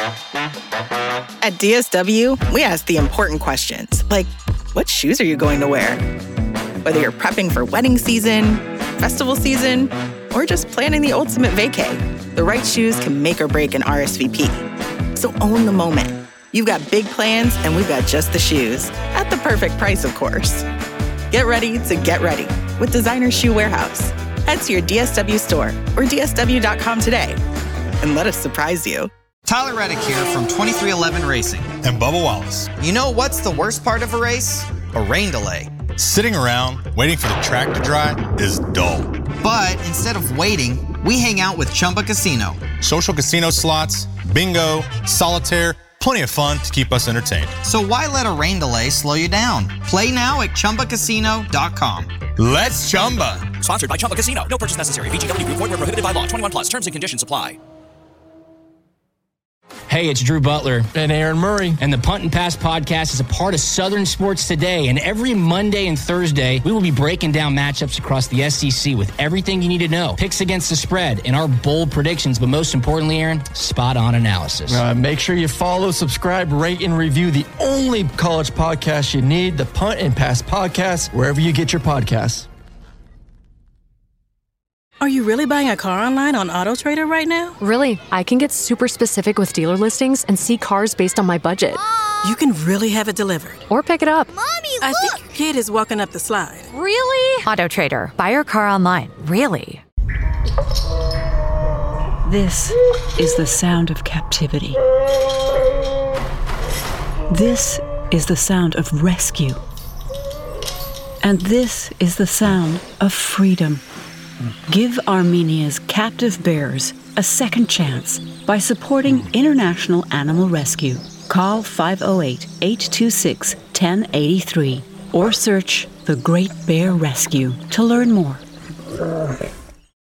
At DSW, we ask the important questions, like, what shoes are you going to wear? Whether you're prepping for wedding season, festival season, or just planning the ultimate vacay, the right shoes can make or break an RSVP. So own the moment. You've got big plans, and we've got just the shoes. At the perfect price, of course. Get ready to get ready with Designer Shoe Warehouse. Head to your DSW store or DSW.com today and let us surprise you. Tyler Reddick here from 2311 Racing. And Bubba Wallace. You know what's the worst part of a race? A rain delay. Sitting around waiting for the track to dry is dull. But instead of waiting, we hang out with Chumba Casino. Social casino slots, bingo, solitaire, plenty of fun to keep us entertained. So why let a rain delay slow you down? Play now at ChumbaCasino.com. Let's Chumba. Sponsored by Chumba Casino. No purchase necessary. VGW Group. Void where prohibited by law. 21 plus. Terms and conditions apply. Hey, it's Drew Butler. And Aaron Murray. And the Punt and Pass podcast is a part of Southern Sports Today. And every Monday and Thursday, we will be breaking down matchups across the SEC with everything you need to know. Picks against the spread and our bold predictions. But most importantly, Aaron, spot-on analysis. Make sure you follow, subscribe, rate, and review the only college podcast you need, the Punt and Pass podcast, wherever you get your podcasts. Are you really buying a car online on AutoTrader right now? Really, I can get super specific with dealer listings and see cars based on my budget. Mom! You can really have it delivered. Or pick it up. Mommy, look! I think your kid is walking up the slide. Really? AutoTrader. Buy your car online. Really? This is the sound of captivity. This is the sound of rescue. And this is the sound of freedom. Give Armenia's captive bears a second chance by supporting International Animal Rescue. Call 508-826-1083 or search The Great Bear Rescue to learn more.